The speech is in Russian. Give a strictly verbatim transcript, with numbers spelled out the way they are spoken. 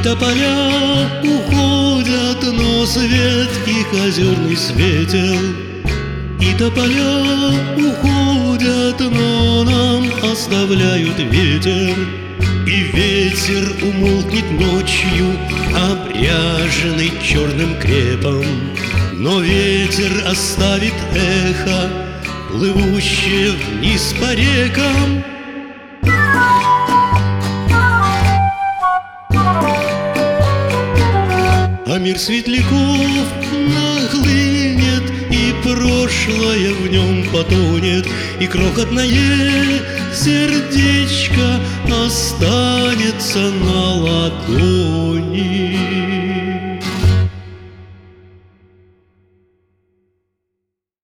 тополя уходят, но свет их озерный светел. И тополя уходят, но нам оставляют ветер. И ветер умолкнет ночью, обряженный черным крепом. Но ветер оставит эхо, плывущее вниз по рекам. А мир светляков нахлынет, и прошлое в нем потонет, и крохотное сердечко останется на ладони.